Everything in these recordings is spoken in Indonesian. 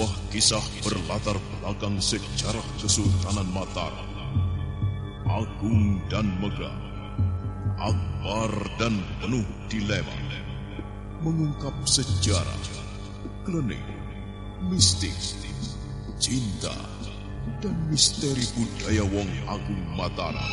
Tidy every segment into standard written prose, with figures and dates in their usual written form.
sebuah kisah berlatar belakang sejarah Kesultanan Mataram. Agung dan megah, akbar dan penuh dilema, mengungkap sejarah, klenik, mistik, cinta, dan misteri budaya Wong Agung Mataram.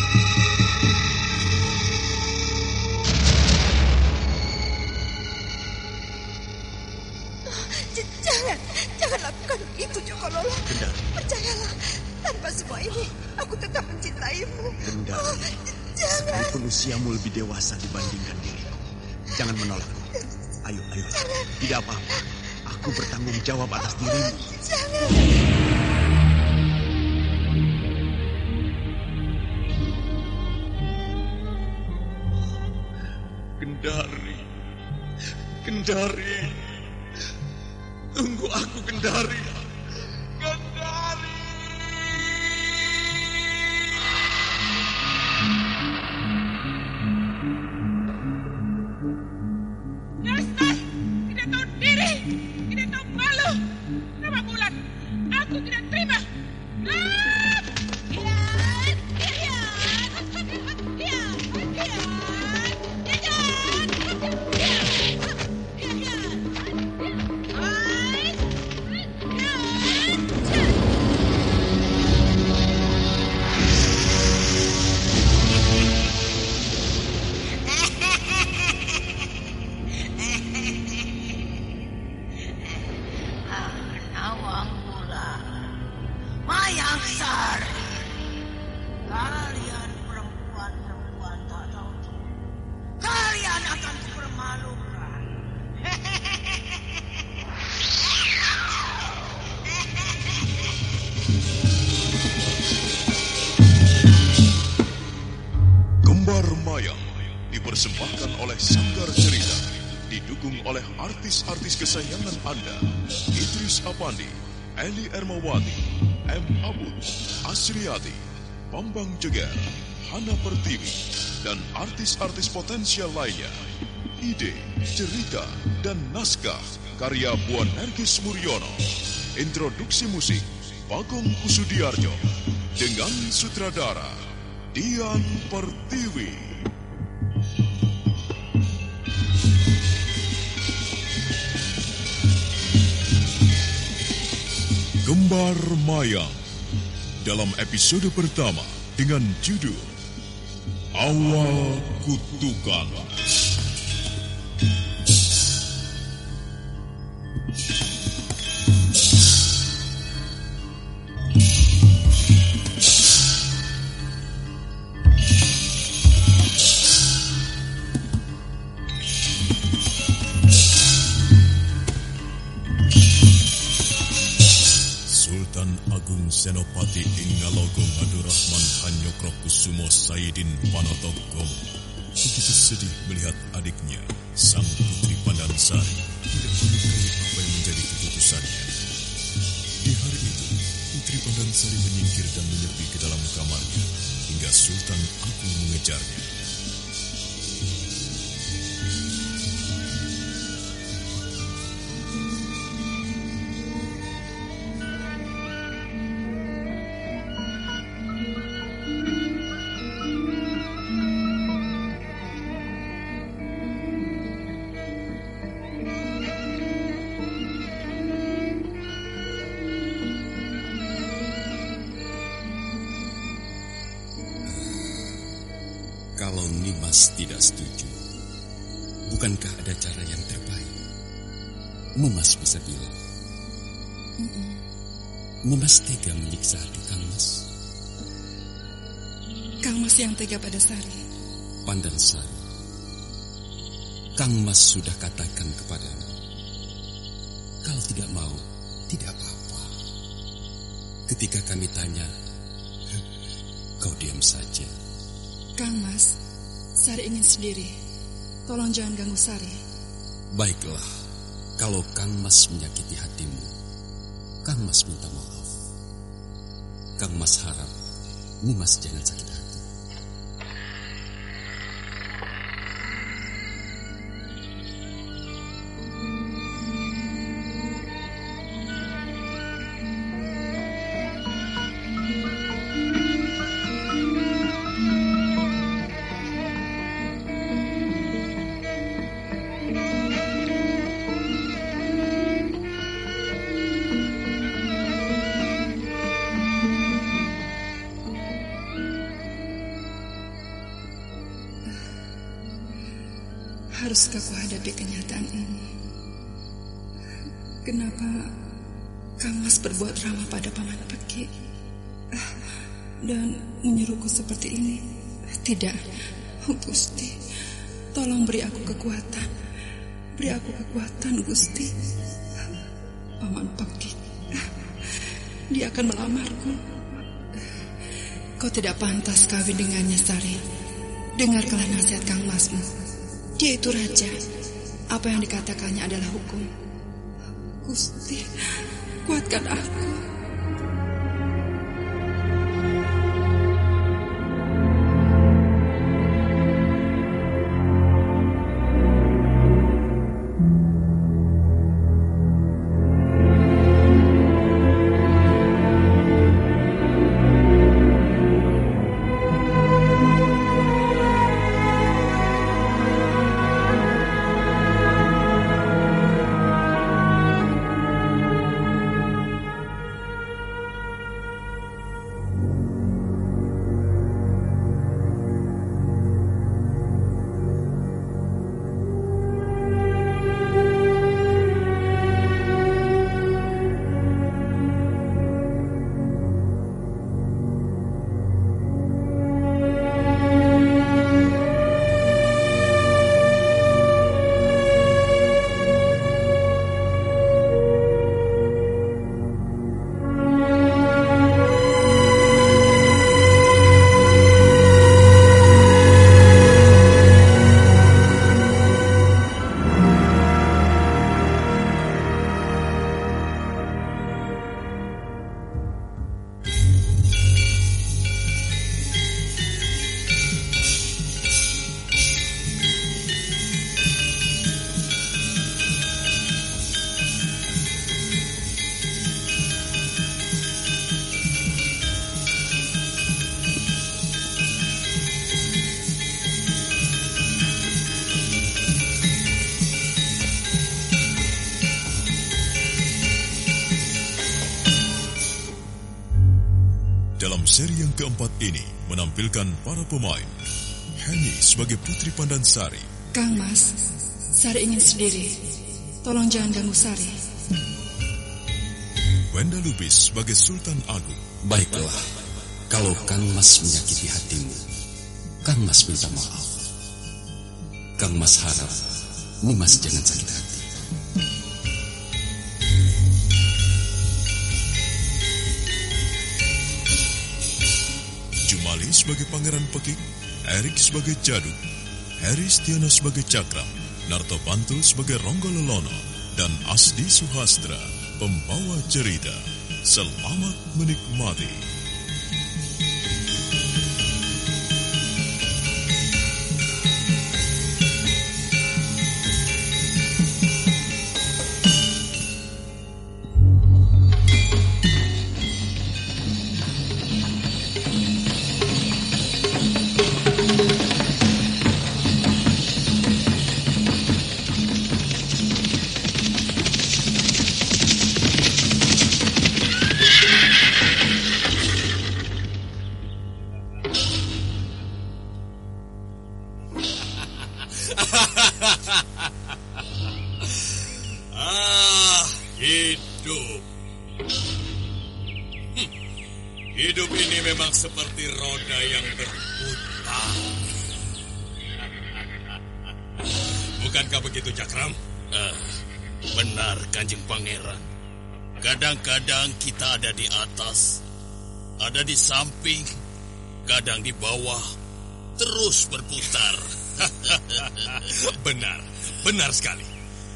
Jangan lakukan itu, Jokololo. Kendari. Percayalah, tanpa semua ini, aku tetap mencintaimu. Kendari, jangan. Sekalipun usiamu lebih dewasa dibandingkan diriku, jangan menolakku. Ayo, tidak apa-apa. Aku bertanggung jawab atas dirimu. Jangan. Kendari. Tunggu aku, Kendari. Kendari. Dasar, tidak tahu diri, tidak tahu malu. Nama bulan, aku tidak terima. Kalian perempuan tak tahu diri. Kalian akan kupermalukan. Kembar Mayang dipersembahkan oleh Sanggar Cerita, didukung oleh artis-artis kesayangan Anda, Idris Apandi, Eli Ermawati, M. Abud, Asriati, Bambang Jeger, Hana Pertiwi, dan artis-artis potensial lainnya. Ide, cerita, dan naskah karya Puan Nergis Muryono. Introduksi musik Bagong Kusudiarjo dengan sutradara Dian Pertiwi. Kembar Mayang dalam episode pertama dengan judul Awal Kutukan. Senopati Ingalogong Adurrahman Hanyokrokusumo Saidin Panotokong begitu sedih melihat adiknya, sang putri Pandansari, tidak menyukai apa yang menjadi keputusannya. Di hari itu, putri Pandansari menyingkir dan menyepi ke dalam kamarnya hingga Sultan Agung mengejarnya. Kalau Nimas tidak setuju, bukankah ada cara yang terbaik? Nimas bisa bilang, Nimas tega menyiksa hati Kang Mas. Kang Mas yang tega pada Sari. Pandansari, Kang Mas sudah katakan kepadamu, kalau tidak mau, tidak apa-apa. Ketika kami tanya, kau diam saja. Kang Mas, Sari ingin sendiri. Tolong jangan ganggu Sari. Baiklah, kalau Kang Mas menyakiti hatimu, Kang Mas minta maaf. Kang Mas harap Nimas jangan sakit hati. haruskah kuhadapi kenyataan ini? Kenapa Kang Mas berbuat ramah pada Paman Peki dan menyuruhku seperti ini? Tidak, Gusti, tolong beri aku kekuatan. Beri aku kekuatan, Gusti. Paman Peki, dia akan melamarku. Kau tidak pantas kawin dengannya, Sari. Dengarkanlah nasihat Kang Masmu. Dia itu raja. Apa yang dikatakannya adalah hukum. Gusti, kuatkan aku. Dalam seri yang keempat ini menampilkan para pemain. Henny sebagai Putri Pandansari. Kang Mas, Sari ingin sendiri. Tolong jangan ganggu Sari. Wenda Lubis sebagai Sultan Agung. Baiklah, kalau Kang Mas menyakiti hatimu, Kang Mas minta maaf. Kang Mas harap Nimas jangan sakit hati. Jumali sebagai Pangeran Pekik, Erik sebagai Jaduk, Heri Stiano sebagai Cakram, Narto Bantul sebagai Ronggo Lelono, dan Asdi Suhastra, pembawa cerita. Selamat menikmati. Hidup. Hidup ini memang seperti roda yang berputar. Bukankah begitu, Cakram? Benar, Kanjeng Pangeran. Kadang-kadang kita ada di atas, ada di samping, kadang di bawah, terus berputar. Benar sekali.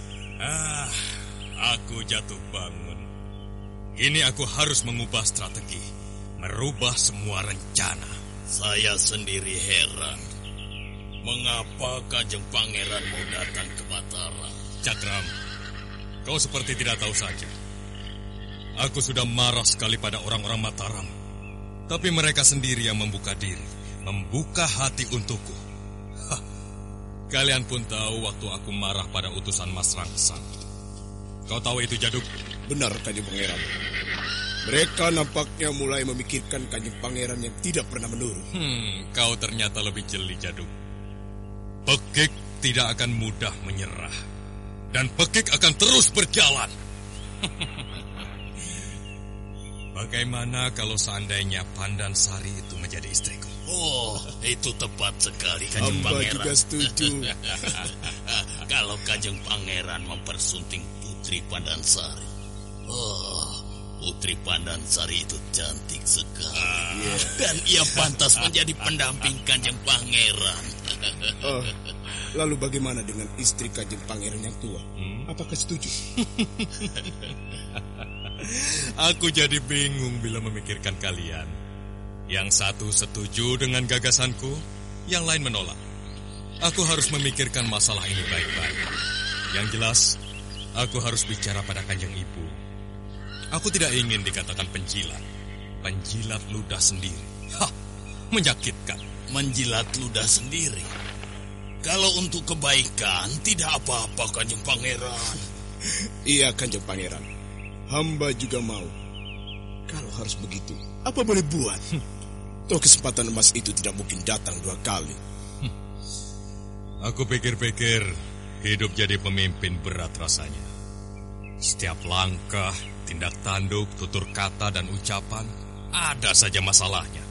Aku jatuh bangun. Ini aku harus mengubah strategi, merubah semua rencana. Saya sendiri heran, mengapa Kanjeng Pangeran mau datang ke Mataram? Cakram, kau seperti tidak tahu saja. Aku sudah marah sekali pada orang-orang Mataram. Tapi mereka sendiri yang membuka diri, membuka hati untukku. Kalian pun tahu waktu aku marah pada utusan Mas Rangsang. Kau tahu itu, Jaduk? Benar, Kanjeng Pangeran. Mereka nampaknya mulai memikirkan Kanjeng Pangeran yang tidak pernah menurun. Kau ternyata lebih jeli, Jaduk. Pekik tidak akan mudah menyerah. Dan Pekik akan terus berjalan. Bagaimana kalau seandainya Pandansari itu menjadi istriku? Oh, itu tepat sekali, Kanjeng Hamba Pangeran. juga setuju. Kalau Kanjeng Pangeran mempersunting Putri Pandansari. Oh, Putri Pandansari itu cantik sekali. Dan ia pantas menjadi pendamping Kanjeng Pangeran. Oh, lalu bagaimana dengan istri Kanjeng Pangeran yang tua? Apakah setuju? Aku jadi bingung bila memikirkan kalian. Yang satu setuju dengan gagasanku, yang lain menolak. Aku harus memikirkan masalah ini baik-baik. Yang jelas, aku harus bicara pada Kanjeng Ibu. Aku tidak ingin dikatakan penjilat. Penjilat ludah sendiri. Hah, menyakitkan. Menjilat ludah sendiri. Kalau untuk kebaikan, tidak apa-apa, Kanjeng Pangeran. Iya, Kanjeng Pangeran. Hamba juga mau. Kalau harus begitu, apa boleh buat? Toh kesempatan emas itu tidak mungkin datang dua kali. Aku pikir-pikir hidup jadi pemimpin berat rasanya. Setiap langkah, tindak tanduk, tutur kata, dan ucapan ada saja masalahnya.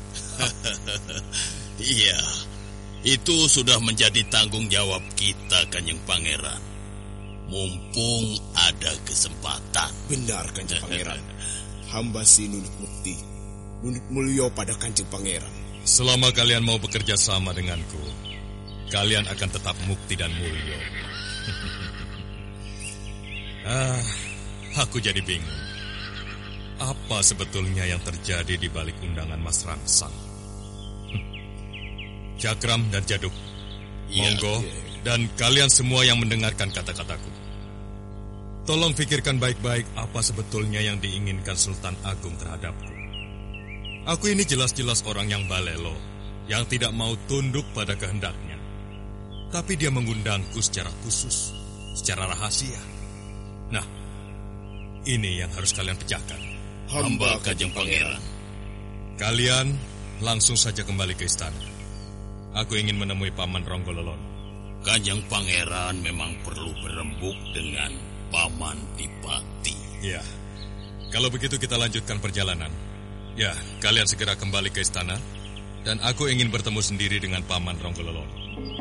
Iya, itu sudah menjadi tanggung jawab kita, Kanjeng Pangeran. Mumpung ada kesempatan. Benar, Kanjeng Pangeran. Hamba si nunut mukti, nunut mulyo pada Kanjeng Pangeran. Selama kalian mau bekerja sama denganku, kalian akan tetap mukti dan mulyo. Aku jadi bingung. Apa sebetulnya yang terjadi di balik undangan Mas Rangsang? Cakram dan Jaduk, monggo, dan kalian semua yang mendengarkan kata-kataku. Tolong pikirkan baik-baik apa sebetulnya yang diinginkan Sultan Agung terhadapku. Aku ini jelas-jelas orang yang balelo, yang tidak mau tunduk pada kehendaknya. Tapi dia mengundangku secara khusus, secara rahasia. Nah, ini yang harus kalian pecahkan. Hamba Kanjeng Pangeran. Kalian langsung saja kembali ke istana. Aku ingin menemui Paman Ronggololon. Kanjeng Pangeran memang perlu berembuk dengan Paman Dipati. Ya, kalau begitu kita lanjutkan perjalanan. Ya, kalian segera kembali ke istana. Dan aku ingin bertemu sendiri dengan Paman Ronggololon.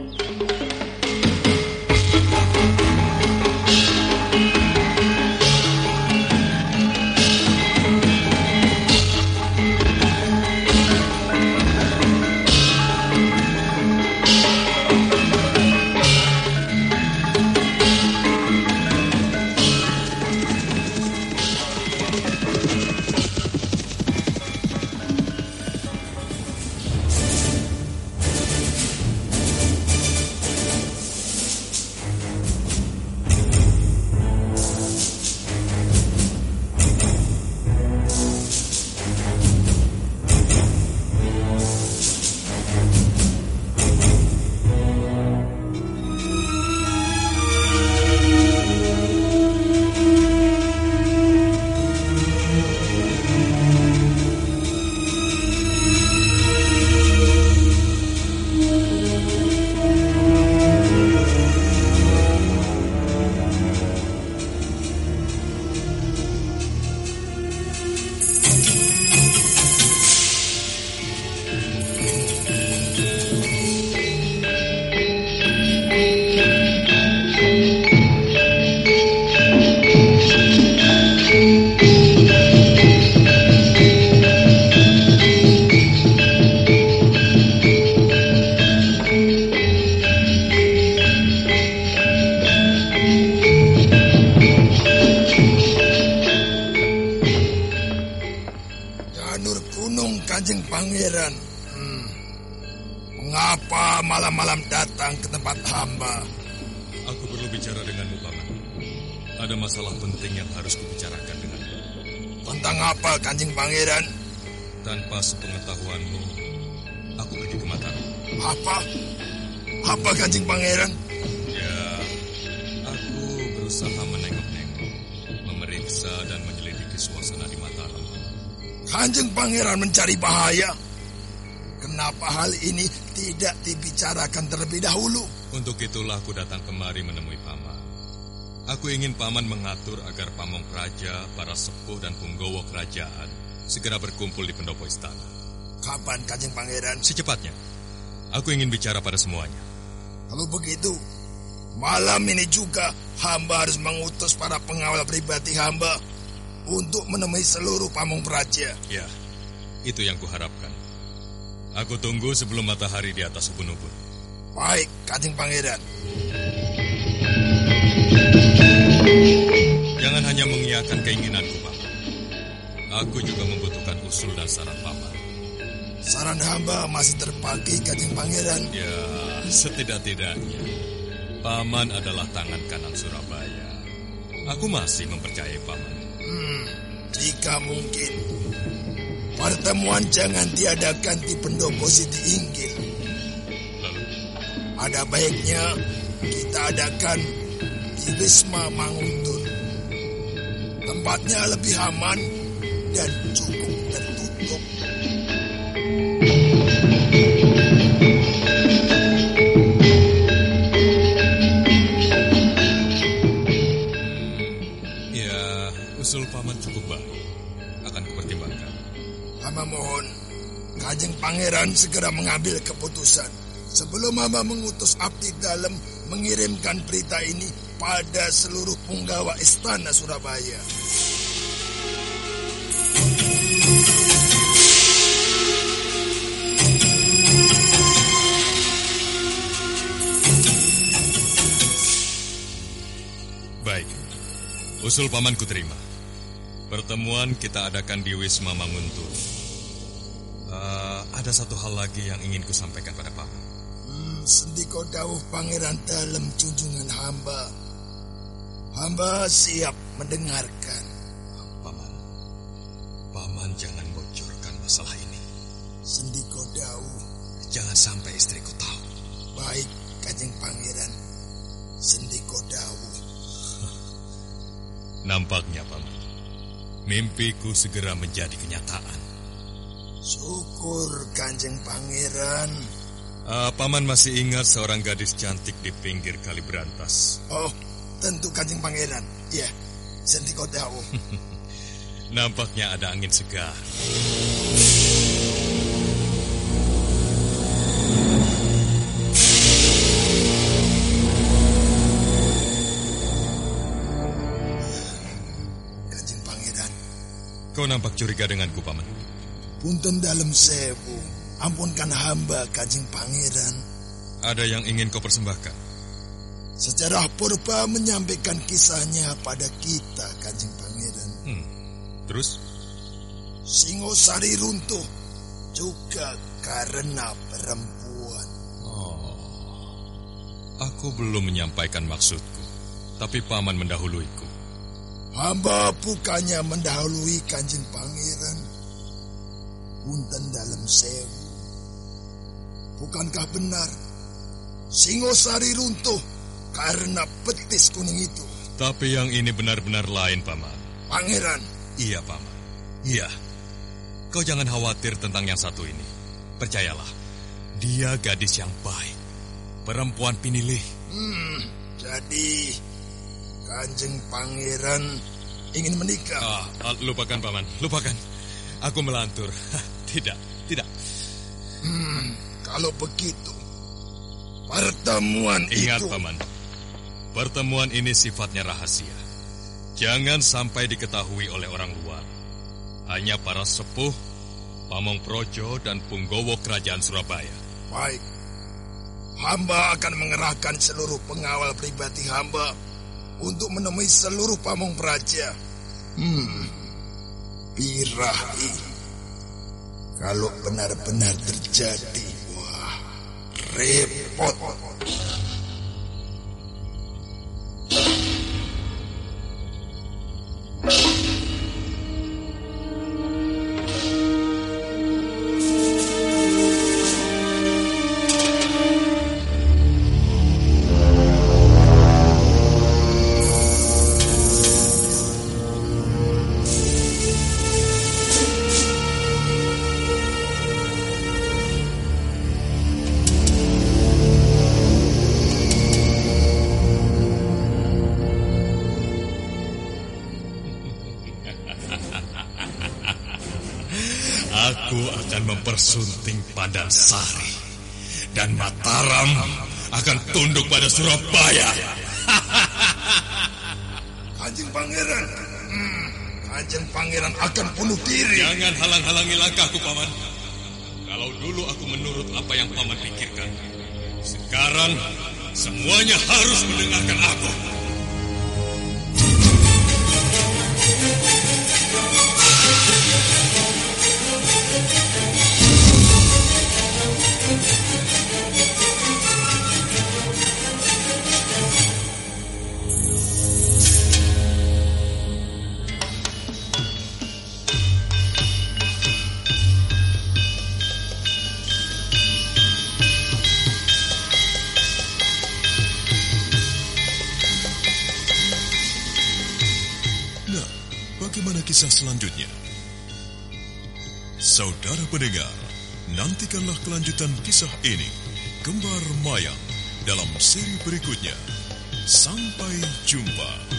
Kanjeng Pangeran. Mengapa malam-malam datang ke tempat hamba? Aku perlu bicara denganmu, Paman. Ada masalah penting yang harus kubicarakan denganmu. Tentang apa, Kanjeng Pangeran? Tanpa sepengetahuanmu, aku pergi ke Mataram. Apa? Apa, Kanjeng Pangeran? Ya, aku berusaha menengok-nengok, memeriksa dan menyelidiki suasana di Mataram. Kanjeng Pangeran mencari bahaya. Kenapa hal ini tidak dibicarakan terlebih dahulu? Untuk itulah aku datang kemari menemui Paman. Aku ingin Paman mengatur agar Pamong Praja, para sepuh dan punggawa kerajaan segera berkumpul di pendopo istana. Kapan, Kanjeng Pangeran? Secepatnya. Aku ingin bicara pada semuanya. Kalau begitu, malam ini juga hamba harus mengutus para pengawal pribadi hamba untuk menemui seluruh Pamong Praja. Ya, itu yang kuharapkan. Aku tunggu sebelum matahari di atas ubun-ubun. Baik, Kanjeng Pangeran. Jangan hanya mengiyakan keinginanku, Paman. Aku juga membutuhkan usul dan saran Paman. Saran hamba masih terpakai, Kanjeng Pangeran. Ya, setidak-tidaknya Paman adalah tangan kanan Surabaya. Aku masih mempercayai Paman. Jika mungkin, pertemuan jangan diadakan di pendopo Siti Inggil. Lalu? Ada baiknya kita adakan di Wisma Manguntur. Tempatnya lebih aman dan cukup tertutup. Ya, usul Paman cukup baik. Akan kupertimbangkan. Hamba mohon Kanjeng Pangeran segera mengambil keputusan sebelum hamba mengutus abdi dalam mengirimkan berita ini pada seluruh punggawa istana Surabaya. Baik, usul Paman kuterima. Pertemuan kita adakan di Wisma Manguntur. Ada satu hal lagi yang ingin kusampaikan pada Paman. Sendiko dawuh Pangeran dalam junjungan hamba. Hamba siap mendengarkan. Paman jangan bocorkan masalah ini. Sendiko dawuh. Jangan sampai istriku tahu. Baik, Kanjeng Pangeran. Sendiko dawuh. Nampaknya, Paman, mimpiku segera menjadi kenyataan. Syukur, Kanjeng Pangeran. Paman masih ingat seorang gadis cantik di pinggir Kali Berantas? Oh, tentu Kanjeng Pangeran. Ya, Sendiko dawuh. Nampaknya ada angin segar. Kanjeng Pangeran. Kau nampak curiga denganku, Paman? Punten dalam sewu. Ampunkan hamba, Kanjeng Pangeran. Ada yang ingin kau persembahkan? Sejarah purba menyampaikan kisahnya pada kita, Kanjeng Pangeran. Terus? Singosari runtuh juga karena perempuan. Aku belum menyampaikan maksudku, tapi Paman mendahuluiku. Hamba bukannya mendahului, Kanjeng Pangeran. Punten dalam sewu. Bukankah benar Singosari runtuh karena betis kuning itu? Tapi yang ini benar-benar lain, Paman. Pangeran. Iya, Paman. Iya. Kau jangan khawatir tentang yang satu ini. Percayalah, dia gadis yang baik. Perempuan pinilih. Jadi Kanjeng Pangeran ingin menikah? Lupakan, Paman. Lupakan. Aku melantur. Tidak. Kalau begitu, pertemuan Ingat, itu... Paman. Pertemuan ini sifatnya rahasia. Jangan sampai diketahui oleh orang luar. Hanya para sepuh, Pamong Praja dan punggawa kerajaan Surabaya. Baik. Hamba akan mengerahkan seluruh pengawal pribadi hamba untuk menemui seluruh Pamong Praja. Birahi. Kalau benar-benar terjadi, wah, repot. Aku akan mempersunting Pandansari, dan Mataram akan tunduk pada Surabaya. Kanjeng Pangeran, Kanjeng Pangeran akan bunuh diri. Jangan halang-halangi langkahku, Paman. Kalau dulu aku menurut apa yang Paman pikirkan, sekarang semuanya harus mendengarkan aku. Bagaimana kisah selanjutnya? Saudara pendengar, nantikanlah kelanjutan kisah ini, Kembar Mayang, dalam seri berikutnya. Sampai jumpa.